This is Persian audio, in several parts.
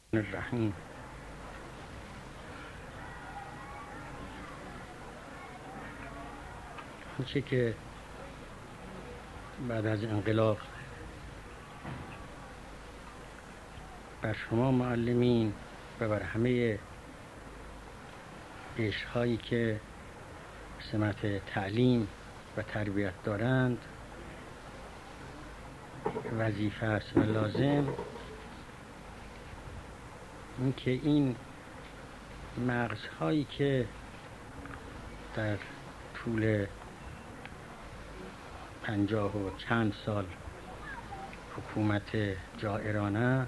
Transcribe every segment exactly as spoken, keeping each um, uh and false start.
الرحیم. آنچه که بعد از انقلاب بر شما معلمین و بر همه عشق‌هایی که سمت تعلیم و تربیت دارند وظیفه است و لازم این که این مغزهایی که در طول پنجاه و چند سال حکومت جائرانه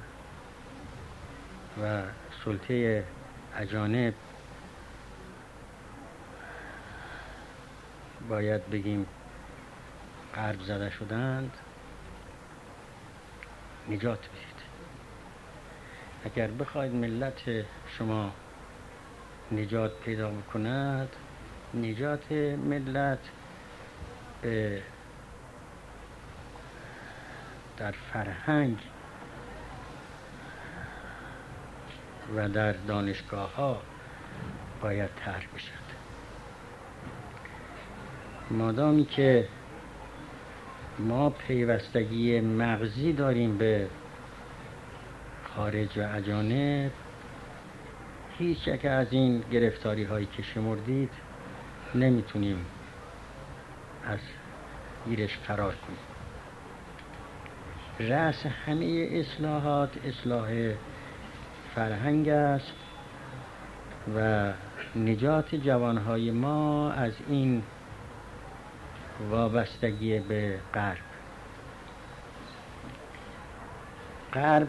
و سلطه اجانب باید بگیم غرب زده شدند نجات بدید. اگر بخواید ملت شما نجات پیدا بکند، نجات ملت به در فرهنگ و در دانشگاه ها باید طرح بشد. مادامی که ما پیوستگی مغزی داریم به خارج و اجانب، هیچ یک از این گرفتاری هایی که شمردید نمیتونیم از گیرش فرار کنیم. رأس همه اصلاحات اصلاح فرهنگ است و نجات جوانهای ما از این وابستگی به غرب. غرب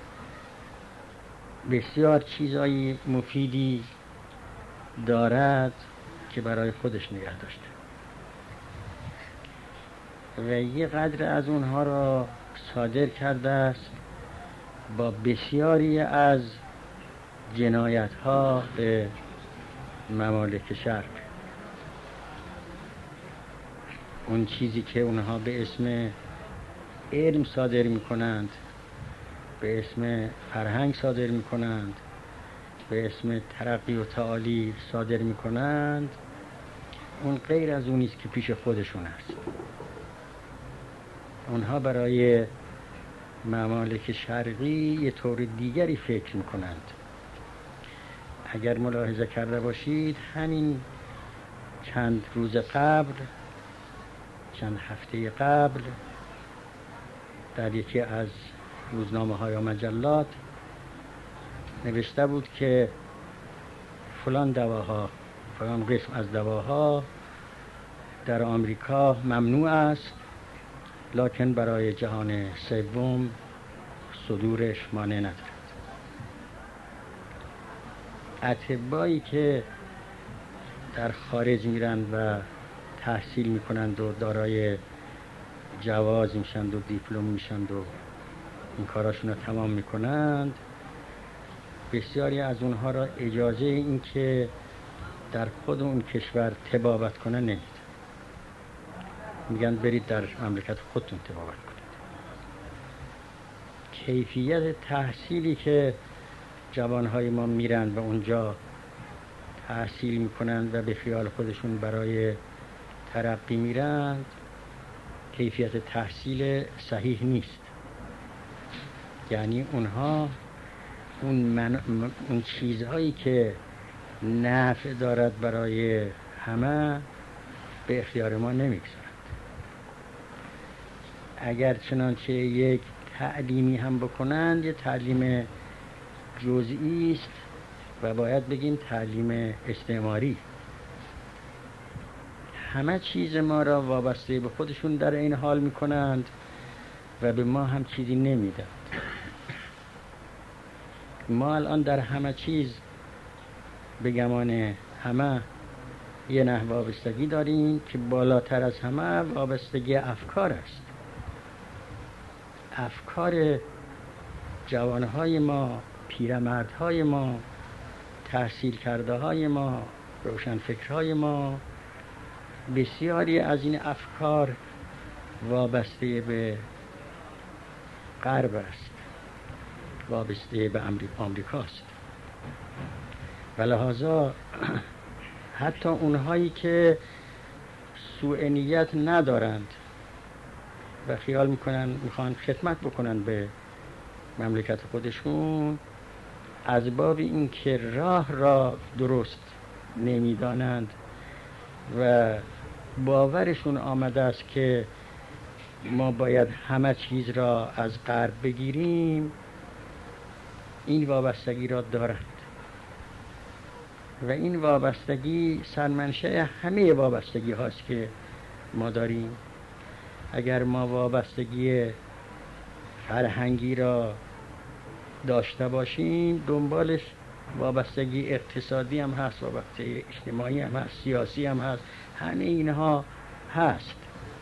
بسیار چیزای مفیدی دارد که برای خودش نگه داشته و یه قدر از اونها را صادر کرده است با بسیاری از جنایت ها به ممالک شرق. اون چیزی که اونها به اسم علم صادر می کنند، به اسم فرهنگ صادر می کنند، به اسم ترقی و تعالی صادر می کنند، اون غیر از اون نیست که پیش خودشون است. اونها برای ممالک شرقی یه طور دیگری فکر می کنند. اگر ملاحظه کرده باشید همین چند روز قبل، چند هفته قبل، در یکی از روزنامه های و مجلات نوشته بود که فلان دواها، فلان قسم از دواها در آمریکا ممنوع است، لکن برای جهان سوم صدورش مانع ندارد. اطبایی که در خارج میرند و تحصیل میکنند و دارای جواز میشند و دیپلم میشند و این کاراشون رو تمام میکنند، بسیاری از اونها را اجازه این که در خود اون کشور طبابت کنن نمیدن. میگن برید در مملکت خودتون طبابت کنید. کیفیت تحصیلی که جوانهای ما میرند و اونجا تحصیل میکنند و به خیال خودشون برای ترقی میرند، کیفیت تحصیل صحیح نیست. یعنی اونها اون, من... اون چیزهایی که نفع دارد برای همه به اختیار ما نمیگذارند. اگر چنانچه یک تعلیمی هم بکنند، یه تعلیم جزئی است و باید بگیم تعلیم استعماری. همه چیز ما را وابسته به خودشون در این حال میکنند و به ما هم چیزی نمیدند. ما الان در همه چیز به گمان همه یه نحو وابستگی داریم که بالاتر از همه وابستگی افکار است. افکار جوانهای ما، پیرمردهای ما، تحصیل کرده های ما، روشنفکرهای ما، بسیاری از این افکار وابسته به غرب است وابسته به آمریکاست و لحاظا حتی اونهایی که سوء نیت ندارند و خیال میکنن میخوان خدمت بکنن به مملکت خودشون، از باب این که راه را درست نمیدانند و باورشون آمده است که ما باید همه چیز را از غرب بگیریم، این وابستگی را دارند و این وابستگی سرمنشأ همه وابستگی هاست که ما داریم. اگر ما وابستگی فرهنگی را داشته باشیم، دنبالش وابستگی اقتصادی هم هست، وابستگی اجتماعی هم هست، سیاسی هم هست، همه اینها هست.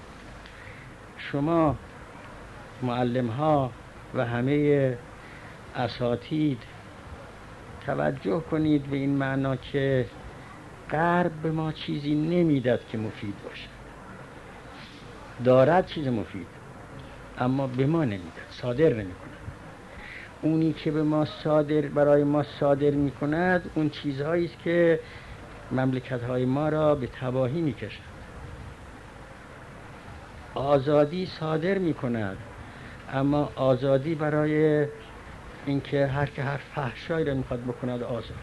شما معلم ها و همه اساتید توجه کنید به این معنا که غرب به ما چیزی نمیداد که مفید باشه. دارد چیز مفید اما به ما نمیداد، صادر نمیکنه. اونی که به ما صادر برای ما صادر میکند اون چیزهایی است که مملکت های ما را به تباهی میکشد. آزادی صادر میکند اما آزادی برای اینکه هر که هر فحشایی را میخواد بکند آزاد.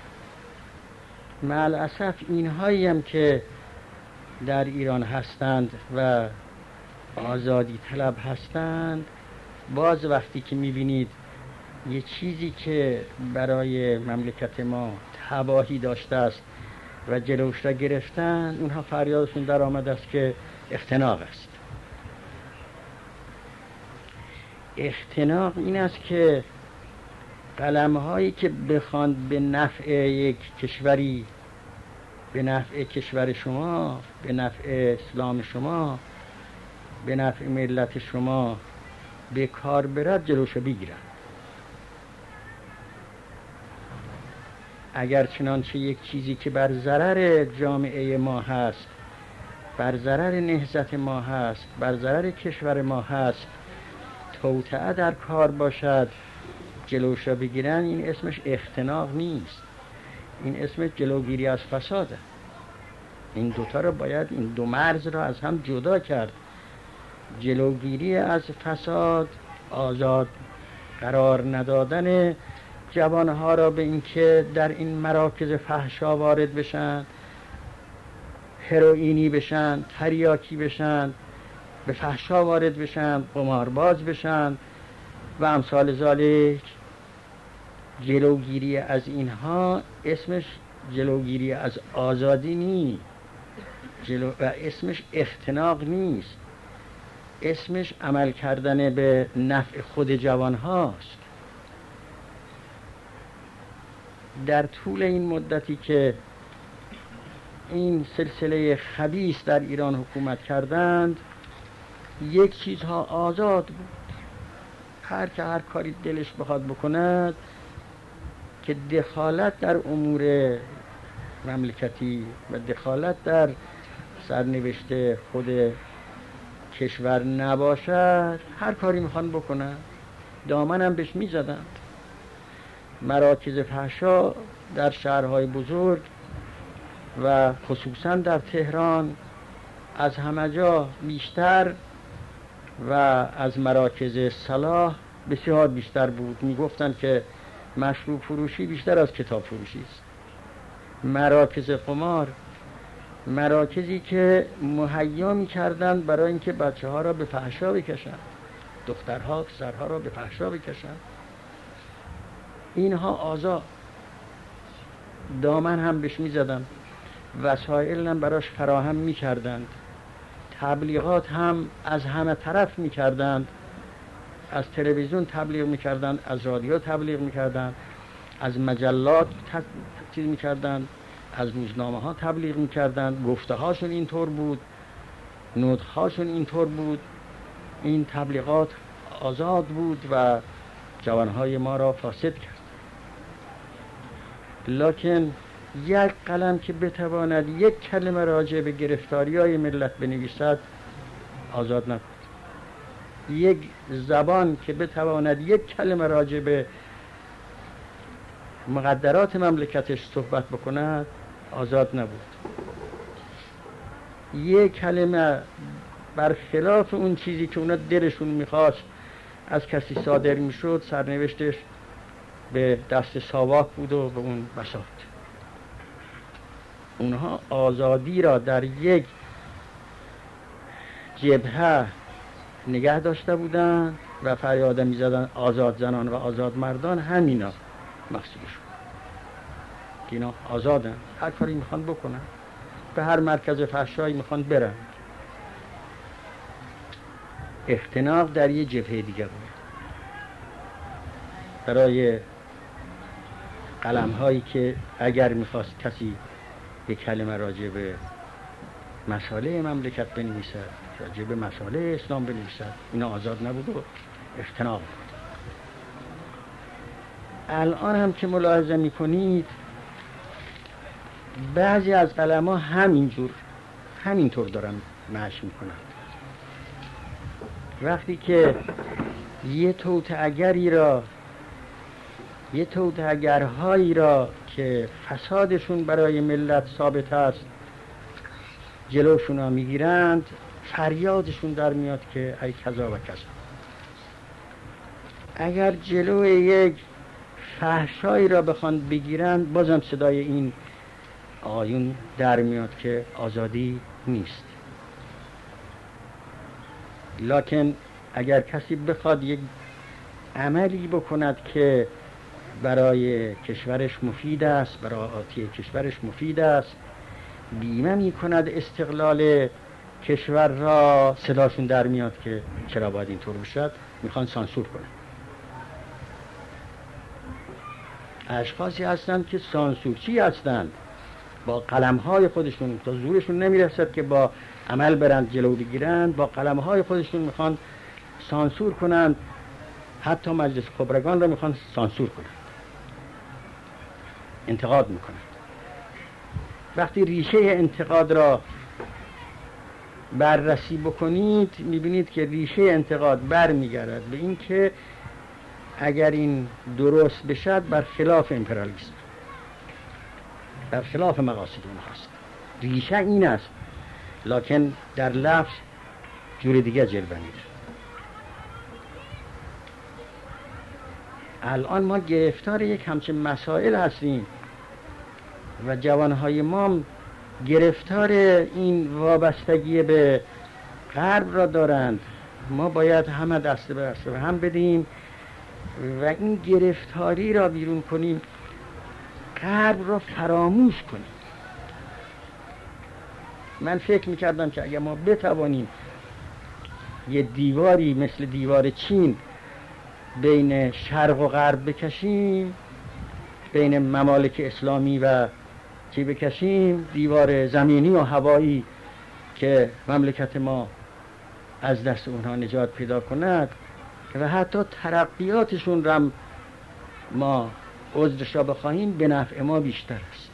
مع الاسف اینهایی هم که در ایران هستند و آزادی طلب هستند، باز وقتی که میبینید یه چیزی که برای مملکت ما تباهی داشته است و جلوش را گرفتن، اونها فریادشون در آمده است که اختناق است. اختناق این است که قلم هایی که بخواند به نفع یک کشوری، به نفع کشور شما، به نفع اسلام شما، به نفع ملت شما به کار برد، جلوش بگیرن. اگر چنانچه یک چیزی که بر ضرر جامعه ما هست، بر ضرر نهضت ما هست، بر ضرر کشور ما هست، توطئه در کار باشد، جلوش را بگیرن، این اسمش اختناق نیست، این اسمش جلوگیری از فساده. این دوتا را باید، این دو مرز را از هم جدا کرد. جلوگیری از فساد، آزاد قرار ندادن جوانها را به اینکه در این مراکز فحشا وارد بشن، هروئینی بشن، تریاکی بشن، به فحشا وارد بشن، قمارباز بشن و امثال ذالک. جلوگیری از اینها اسمش جلوگیری از آزادی نیست، جلو و اسمش اختناق نیست، اسمش عمل کردن به نفع خود جوان هاست. در طول این مدتی که این سلسله خبیث در ایران حکومت کردند، یک چیزها آزاد بود، هر که هر کاری دلش بخواد بکند، که دخالت در امور مملکتی و دخالت در سرنوشت خود کشور نباشد، هر کاری میخوان بکنن. دامن هم بهش میزدند. مراکز فحشا در شهرهای بزرگ و خصوصا در تهران از همه جا بیشتر و از مراکز صلاح بسیار بیشتر بود. میگفتند که مشروب فروشی بیشتر از کتاب فروشی است. مراکز قمار، مراکزی که مهیا می‌کردند برای اینکه بچه ها را به فحشا بکشند، دخترها پسرها را به فحشا بکشند. اینها آزاد، دامن هم بهش می‌زدند، وسایل هم براش فراهم می‌کردند، تبلیغات هم از همه طرف می‌کردند، از تلویزیون تبلیغ می‌کردند، از رادیو تبلیغ می‌کردند، از مجلات چیز می‌کردند، از روزنامه‌ها تبلیغ می‌کردند. گفته‌هاشون اینطور بود، نطق‌هاشون اینطور بود. این تبلیغات آزاد بود و جوانهای ما را فاسد کرد. لکن یک قلم که بتواند یک کلمه راجع به گرفتاری‌های ملت بنویسد، آزاد نبود. یک زبان که بتواند یک کلمه راجع به مقدرات مملکتش صحبت بکند آزاد نبود. یک کلمه برخلاف اون چیزی که اونا دلشون میخواست از کسی صادر میشد سرنوشتش به دست ساواک بود و به اون بساط. اونها آزادی را در یک جبهه نگه داشته بودند و فریاد می‌زدند آزاد زنان و آزاد مردان. همینا مقصودشون که اینا آزادن، هر کاری میخوان بکنن، به هر مرکز فحشایی میخوان برن. اختناق در یه جبهه دیگه بود. برای قلم هایی که اگر میخواست کسی یک کلمه راجع به مسائل مملکت بنویسد، راجع به مسائل اسلام بنویسد، اینا آزاد نبود و اختناق بود. الان هم که ملاحظه میکنید بعضی از قلم ها همینجور همینطور دارن مشی میکنن. وقتی که یه توطئه‌گری را یه توطئه‌گرهایی را که فسادشون برای ملت ثابت است جلوشون ها میگیرند، فریادشون در میاد که ای کذا و کذا. اگر جلو یک فحشایی را بخوان بگیرند بازم صدای این آیون در میاد که آزادی نیست. لکن اگر کسی بخواد یک عملی بکند که برای کشورش مفید است، برای آتی کشورش مفید است، بیمه می کند استقلال کشور را، صداشون در میاد که چرا باید اینطور بشد، میخوان سانسور کنند. اشخاصی هستند که سانسورچی هستند، با قلم‌های خودشون، تا زورشون نمیرسد که با عمل برند جلو بگیرند، با قلم‌های خودشون میخوان سانسور کنند، حتی مجلس خبرگان را میخوان سانسور کنند، انتقاد میکنند. وقتی ریشه انتقاد را بررسی بکنید میبینید که ریشه انتقاد برمیگردد به این که اگر این درست بشد بر خلاف امپریالیسم، بر خلاف مقاصد اونهاست. ریشه این است، لکن در لفظ جور دیگه جلوه میده. الان ما گرفتار یک همچین مسائل هستیم و جوانهای ما گرفتار این وابستگی به غرب را دارند. ما باید همه دست به دست هم بدیم و این گرفتاری را بیرون کنیم، غرب را فراموش کنیم. من فکر میکردم که اگر ما بتوانیم یه دیواری مثل دیوار چین بین شرق و غرب بکشیم، بین ممالک اسلامی و چی بکشیم، دیوار زمینی و هوایی که مملکت ما از دست اونها نجات پیدا کند و حتی ترقیاتشون را ما عذرش را بخواهیم، به نفع ما بیشتر است.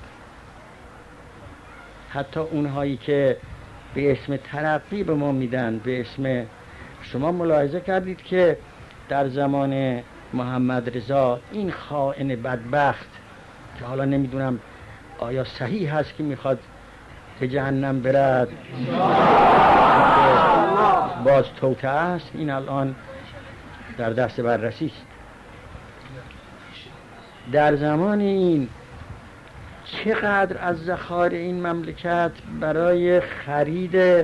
حتی اونهایی که به اسم ترقی به ما میدن، به اسم، شما ملاحظه کردید که در زمان محمد رضا این خائن بدبخت که حالا نمیدونم آیا صحیح هست که میخواد به جهنم برد، باز توطئه است، این الان در دست بررسی است. در زمان این چقدر از ذخایر این مملکت برای خرید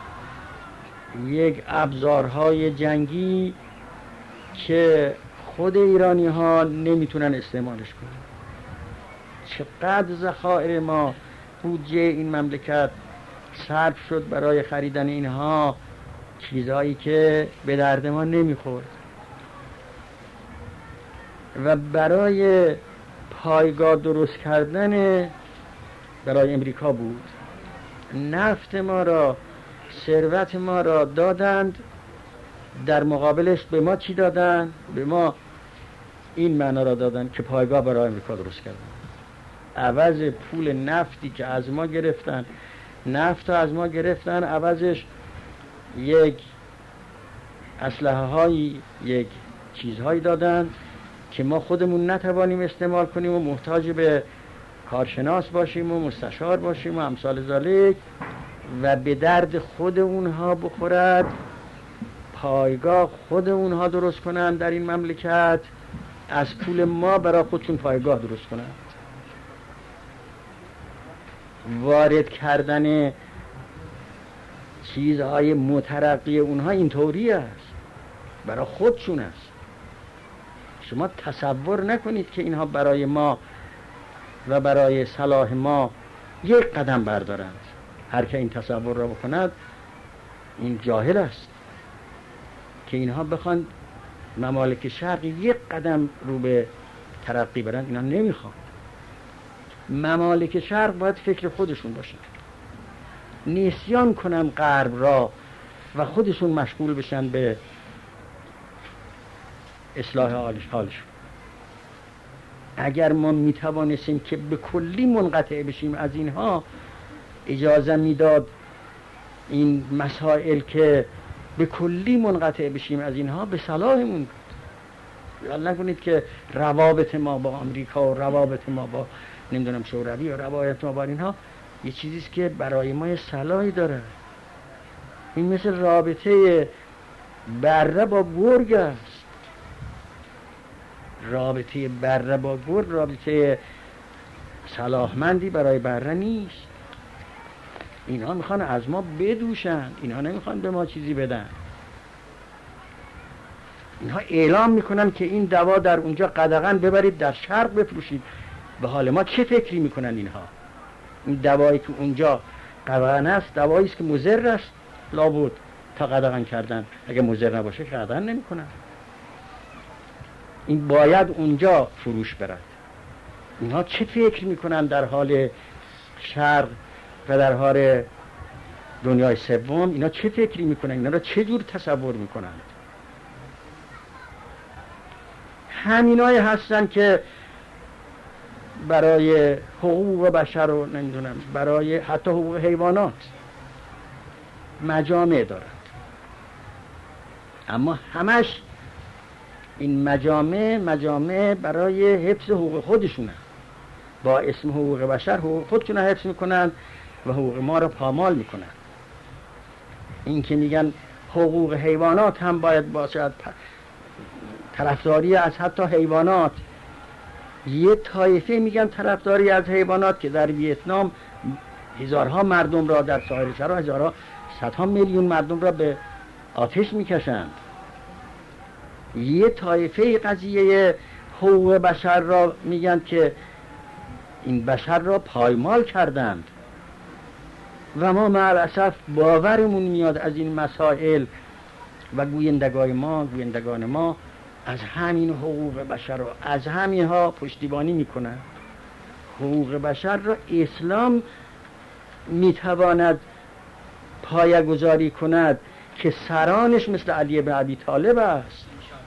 یک ابزارهای جنگی که خود ایرانی ها نمیتونن استعمالش کنن، چقدر ذخایر ما، بودجه این مملکت صرف شد برای خریدن اینها، چیزایی که به درد ما نمیخورد. و برای پایگاه درست کردن برای امریکا بود. نفت ما را، ثروت ما را دادند، در مقابلش به ما چی دادن؟ به ما این معنا را دادن که پایگاه برای امریکا درست کردن. عوض پول نفتی که از ما گرفتن، نفت از ما گرفتن، عوضش یک اسلحه های یک چیزهایی دادن که ما خودمون نتوانیم استعمال کنیم و محتاج به کارشناس باشیم و مستشار باشیم و امثال ذالک و به درد خود اونها بخورد، پایگاه خود اونها درست کنند در این مملکت، از پول ما برای خودشون پایگاه درست کنند. وارد کردن چیزهای مترقی اونها اینطوری است، برای خودشون است. شما تصور نکنید که اینها برای ما و برای صلاح ما یک قدم بردارند. هر که این تصور را بکند این جاهل است که اینها بخوان ممالک شرق یک قدم رو به ترقی برند. اینا نمیخوان. ممالک شرق باید فکر خودشون باشن، نسیان کنن غرب را و خودشون مشغول بشن به اصلاح حالش حالشون. اگر ما میتوانستیم که به کلی منقطع بشیم از اینها، اجازه میداد این مسائل که به کلی منقطع بشیم از اینها به صلاحمون. یاد نکنید که روابط ما با آمریکا و روابط ما با نمیدونم شوروی و روابط ما با اینها یه چیزیست که برای ما یه صلاحی داره. این مثل رابطه بره با گرگ است. رابطه بره با گرگ رابطه صلاحمندی برای بره نیست. اینها میخوان از ما بدوشن، اینها نمیخوان به ما چیزی بدن. اینها اعلام میکنن که این دوا در اونجا قدغن ببرید در شرق بفروشید. به حال ما چه فکری میکنن اینها؟ این دوایی که اونجا قدغن است دوایی است که مضر است لابد تا قدغن کردن. اگه مضر نباشه قدغن نمیکنن. این باید اونجا فروش برد. اینها چه فکر میکنن در حال شرق و در حال دنیای سوم؟ اینا چه فکری میکنن؟ اینا را چه جور تصور میکنن؟ همینای هستن که برای حقوق بشر و نمیدونم برای حتی حقوق حیوانات مجامع دارند، اما همش این مجامع مجامع برای حفظ حقوق خودشونه. با اسم حقوق بشر حقوق خودشون رو حفظ میکنن و حقوق ما رو پامال میکنن. این که میگن حقوق حیوانات هم باید باشد، طرفداری از حتی حیوانات. یه طایفه میگن طرفداری از حیوانات که در ویتنام هزارها مردم را، در سایر شهرها هزارها صدها میلیون مردم را به آتش میکشند. یه طایفه قضیه حقوق بشر را میگن که این بشر را پایمال کردند و ما مع الاسف باورمون میاد از این مسائل و گویندگان ما گویندگان ما از همین حقوق بشر را از همین ها پشتیبانی میکنن. حقوق بشر را اسلام میتواند پایه‌گذاری کند که سرانش مثل علی بن ابی طالب است،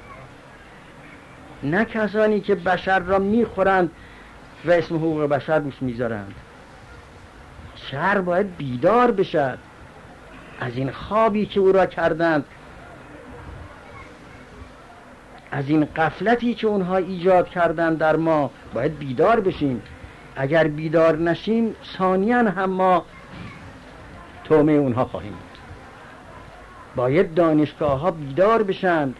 نه کسانی که بشر را میخورند و اسم حقوق بشر روش میذارند. شهر باید بیدار بشد از این خوابی که او را کردند، از این غفلتی که اونها ایجاد کردند در ما. باید بیدار بشیم. اگر بیدار نشیم ثانیاً هم ما تومه اونها خواهیم بود. باید دانشگاه ها بیدار بشند.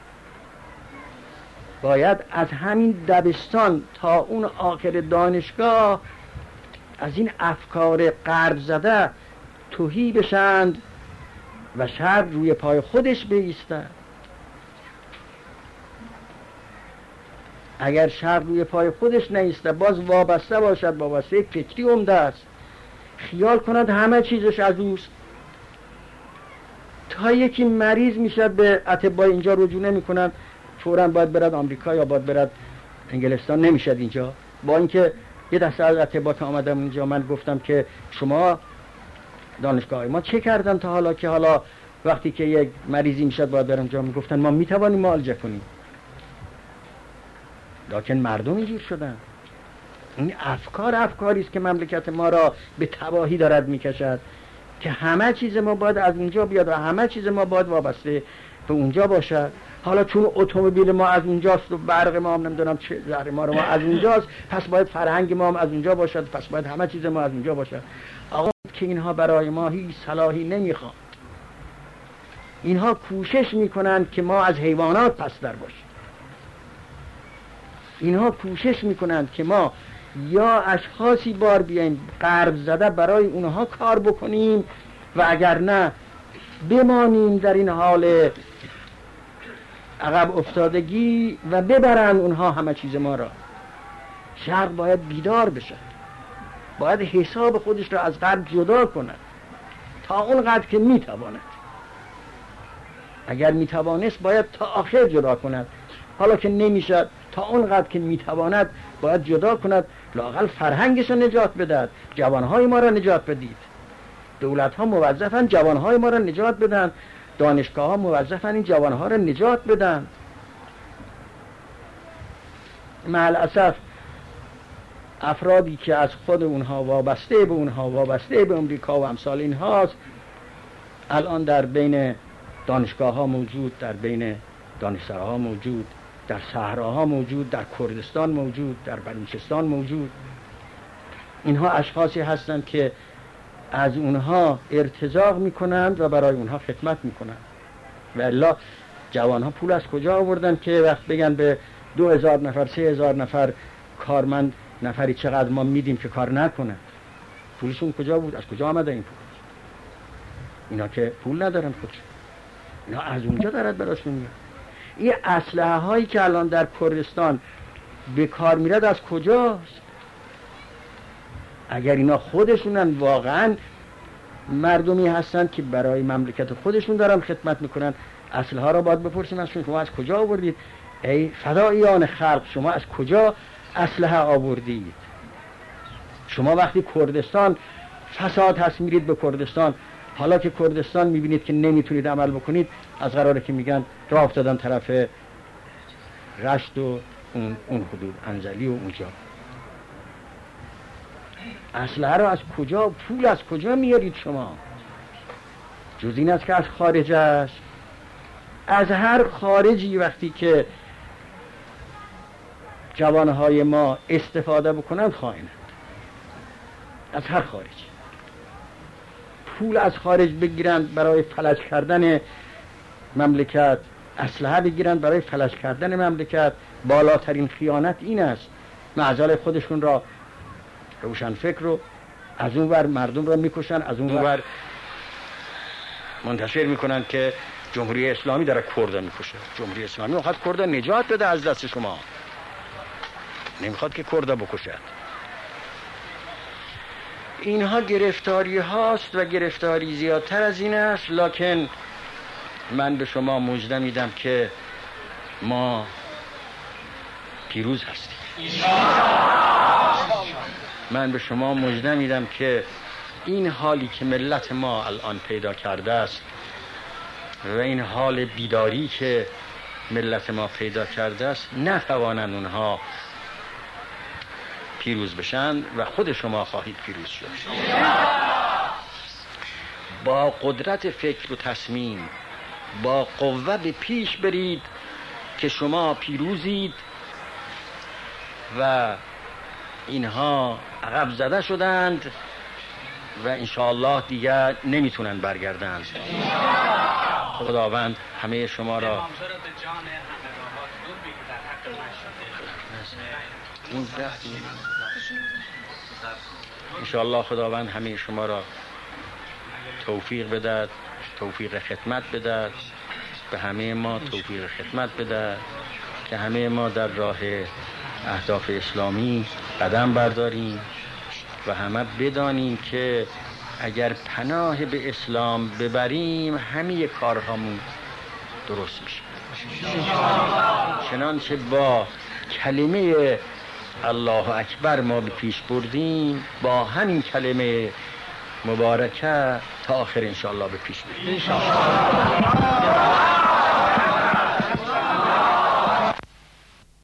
باید از همین دبستان تا اون آخر دانشگاه از این افکار غرب زده تهی بشند و شهر روی پای خودش بایستد. اگر شهر روی پای خودش نیسته، باز وابسته باشد، وابسته فکری عمده است، خیال کند همه چیزش از اوست، تا یکی مریض میشد به اطباء اینجا رجوع نمی کنند، فوراً باید برد آمریکا یا باید برد انگلستان، نمیشد اینجا. با اینکه یه دسته از اطباء که آمدم اینجا من گفتم که شما دانشگاه ما چه کردن تا حالا که حالا وقتی که یک مریضی میشد باید برم اونجا؟ میگفتن ما میتوانیم معالجه کنیم. لکن مردم اینجور شدن. این افکار افکاری است که مملکت ما را به تباهی دارد میکشد، که همه چیز ما باید از اینجا بیاد و همه چیز ما باید وابسته به اونجا باشد. حالا چون اتومبیل ما از اونجاست و برق ما هم نمیدونم چه زهر ما رو ما از اونجاست، پس باید فرهنگ ما هم از اونجا باشد، پس باید همه چیز ما از اونجا باشد. آقا که اینها برای ما هیچ صلاحی نمیخوان. اینها کوشش میکنند که ما از حیوانات پستر باشیم. اینها کوشش میکنند که ما یا اشخاصی بار بیاییم غرب زده برای اونها کار بکنیم و اگر نه بمانیم در این حال عقب افتادگی و ببرن اونها همه چیز ما را. شرق باید بیدار بشه، باید حساب خودش را از غرب جدا کند تا اونقدر که میتواند. اگر میتوانست باید تا آخر جدا کند، حالا که نمیشد تا اونقدر که میتواند باید جدا کند. لااقل فرهنگش را نجات بدهد، جوانهای ما را نجات بدید. دولت ها موظفن جوانهای ما را نجات بدن، دانشگاه ها موظفن این جوانها را نجات بدن. مع الاسف افرادی که از خود اونها وابسته به اونها وابسته به امریکا و امثال اینهاست الان در بین دانشگاه ها موجود، در بین دانشسراها موجود، در صحراها موجود، در کردستان موجود، در بلوچستان موجود. اینها اشخاصی هستند که از اونها ارتزاق میکنند و برای اونها خدمت میکنند. و الا جوان ها پول از کجا آوردن که وقت بگن به دو هزار نفر سه هزار نفر کارمند نفری چقدر ما میدیم که کار نکنه؟ پولشون کجا بود؟ از کجا آمده این پول؟ اینا که پول ندارن خودشون، اینا از اونجا دارد براشون میاد. این اسلحه هایی که الان در کردستان به کار میرد از کجاست؟ اگر اینا خودشونن واقعا مردمی هستن که برای مملکت خودشون دارن خدمت میکنن، اسلحه ها را باید بپرسیم ازشون شما از کجا آوردید؟ ای فداییان خلق، شما از کجا اسلحه آوردید؟ شما وقتی کردستان فساد هست میرید به کردستان، حالا که کردستان میبینید که نمیتونید عمل بکنید، از قراره که میگن راه افتادن طرف رشت و اون, اون حدود انزلی و اونجا. اسلحه رو از کجا، پول از کجا میارید شما؟ جز این است که از خارج است. از هر خارجی وقتی که جوانهای ما استفاده بکنند خائنند. از هر خارج پول از خارج بگیرند برای فلج کردن مملکت، اسلحه بگیرند برای فلج کردن مملکت. بالاترین خیانت این است. معزل خودشون را روشن فکر رو از اون ور مردم را میکشن، از اون ور منتشر میکنن که جمهوری اسلامی داره کرد میکشه. جمهوری اسلامی میخواد کرد نجات بده از دست شما، نمیخواد که کرد بکشد. اینها گرفتاری هاست و گرفتاری زیادتر از این است. لکن من به شما مژده میدم که ما پیروز هستیم. من به شما مژده میدم که این حالی که ملت ما الان پیدا کرده است و این حال بیداری که ملت ما پیدا کرده است نتوانند اونها پیروز بشن و خود شما خواهید پیروز شد. با قدرت فکر و تصمیم، با قوه به پیش برید که شما پیروزید و اینها عقب زده شدند و انشاءالله دیگر نمیتونن برگردند. خداوند همه شما را انشاءالله خداوند همه شما را توفیق بدهد، توفیق خدمت بدهد، به همه ما توفیق خدمت بدهد که همه ما در راه اهداف اسلامی قدم برداریم و همه بدانیم که اگر پناه به اسلام ببریم همه کارهامون درست میشه. چنانچه با کلمه الله اکبر ما به پیش بردیم، با همین کلمه مبارکه تا آخر انشاءالله به پیش بریم.